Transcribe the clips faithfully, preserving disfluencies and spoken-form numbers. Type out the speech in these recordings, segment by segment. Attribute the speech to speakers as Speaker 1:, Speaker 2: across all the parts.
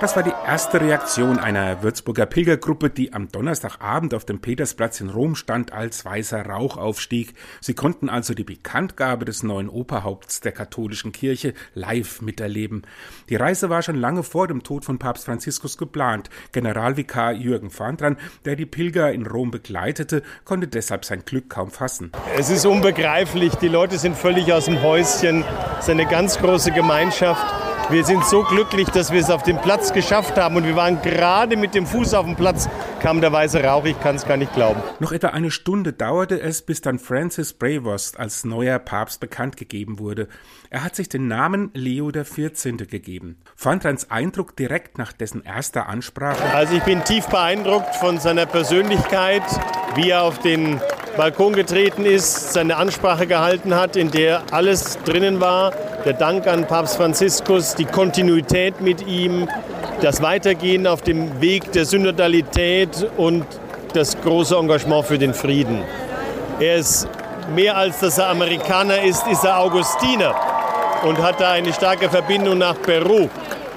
Speaker 1: Das war die erste Reaktion einer Würzburger Pilgergruppe, die am Donnerstagabend auf dem Petersplatz in Rom stand, als weißer Rauch aufstieg. Sie konnten also die Bekanntgabe des neuen Oberhaupts der katholischen Kirche live miterleben. Die Reise war schon lange vor dem Tod von Papst Franziskus geplant. Generalvikar Jürgen Vahndran, der die Pilger in Rom begleitete, konnte deshalb sein Glück kaum fassen.
Speaker 2: Es ist unbegreiflich, die Leute sind völlig aus dem Häuschen. Es ist eine ganz große Gemeinschaft. Wir sind so glücklich, dass wir es auf dem Platz geschafft haben. Und wir waren gerade mit dem Fuß auf dem Platz, kam der weiße Rauch. Ich kann es gar nicht glauben.
Speaker 1: Noch etwa eine Stunde dauerte es, bis dann Francis Prevost als neuer Papst bekannt gegeben wurde. Er hat sich den Namen Leo der vierzehnte gegeben. Vahndrans Eindruck direkt nach dessen erster Ansprache?
Speaker 2: Also ich bin tief beeindruckt von seiner Persönlichkeit, wie er auf den Balkon getreten ist, seine Ansprache gehalten hat, in der alles drinnen war. Der Dank an Papst Franziskus, die Kontinuität mit ihm, das Weitergehen auf dem Weg der Synodalität und das große Engagement für den Frieden. Er ist mehr als dass er Amerikaner ist, ist er Augustiner und hat da eine starke Verbindung nach Peru.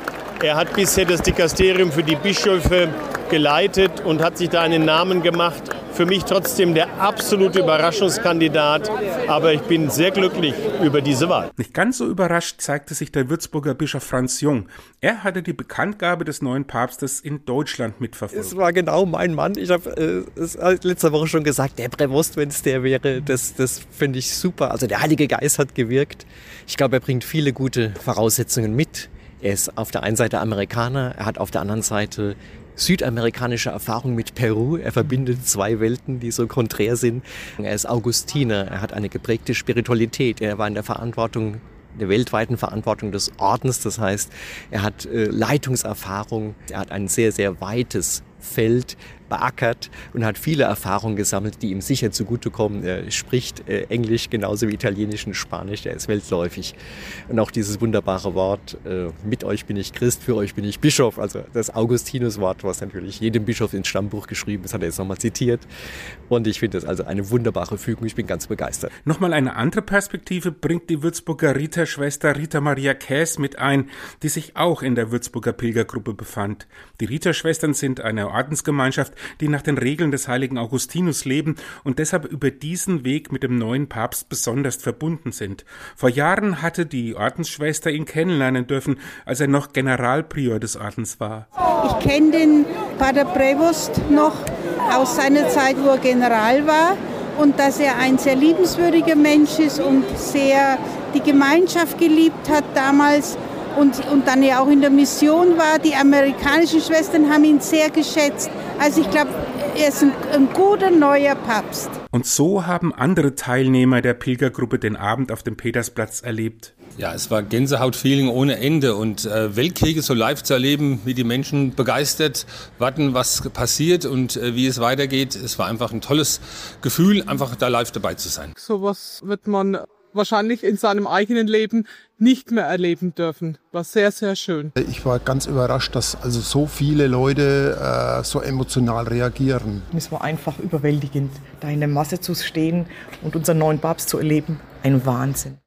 Speaker 2: Er hat bisher das Dikasterium für die Bischöfe geleitet und hat sich da einen Namen gemacht. Für mich trotzdem der absolute Überraschungskandidat, aber ich bin sehr glücklich über diese Wahl.
Speaker 1: Nicht ganz so überrascht zeigte sich der Würzburger Bischof Franz Jung. Er hatte die Bekanntgabe des neuen Papstes in Deutschland mitverfolgt.
Speaker 3: Es war genau mein Mann. Ich habe äh, es letzte Woche schon gesagt, der Prevost, wenn es der wäre, das, das finde ich super. Also der Heilige Geist hat gewirkt. Ich glaube, er bringt viele gute Voraussetzungen mit. Er ist auf der einen Seite Amerikaner, er hat auf der anderen Seite südamerikanische Erfahrung mit Peru. Er verbindet zwei Welten, die so konträr sind. Er ist Augustiner, er hat eine geprägte Spiritualität. Er war in der Verantwortung, der weltweiten Verantwortung des Ordens. Das heißt, er hat äh, Leitungserfahrung, er hat ein sehr, sehr weites Feld beackert und hat viele Erfahrungen gesammelt, die ihm sicher zugutekommen. Er spricht äh, Englisch genauso wie Italienisch und Spanisch, er ist weltläufig. Und auch dieses wunderbare Wort, äh, mit euch bin ich Christ, für euch bin ich Bischof, also das Augustinus-Wort, was natürlich jedem Bischof ins Stammbuch geschrieben ist, hat er jetzt nochmal zitiert. Und ich finde das also eine wunderbare Fügung, ich bin ganz begeistert.
Speaker 1: Nochmal eine andere Perspektive bringt die Würzburger Rita-Schwester Rita Maria Käs mit ein, die sich auch in der Würzburger Pilgergruppe befand. Die Rita-Schwestern sind eine Ordensgemeinschaft, die nach den Regeln des heiligen Augustinus leben und deshalb über diesen Weg mit dem neuen Papst besonders verbunden sind. Vor Jahren hatte die Ordensschwester ihn kennenlernen dürfen, als er noch Generalprior des Ordens war.
Speaker 4: Ich kenne den Pater Prevost noch aus seiner Zeit, wo er General war, und dass er ein sehr liebenswürdiger Mensch ist und sehr die Gemeinschaft geliebt hat damals. Und, und dann ja auch in der Mission war. Die amerikanischen Schwestern haben ihn sehr geschätzt. Also ich glaube, er ist ein, ein guter neuer Papst.
Speaker 1: Und so haben andere Teilnehmer der Pilgergruppe den Abend auf dem Petersplatz erlebt.
Speaker 5: Ja, es war Gänsehautfeeling ohne Ende und äh, Weltkriege so live zu erleben, wie die Menschen begeistert warten, was passiert und äh, wie es weitergeht. Es war einfach ein tolles Gefühl, einfach da live dabei zu sein.
Speaker 6: Sowas wird man wahrscheinlich in seinem eigenen Leben nicht mehr erleben dürfen. War sehr, sehr schön.
Speaker 7: Ich war ganz überrascht, dass also so viele Leute äh, so emotional reagieren.
Speaker 8: Es war einfach überwältigend, da in der Masse zu stehen und unseren neuen Papst zu erleben. Ein Wahnsinn.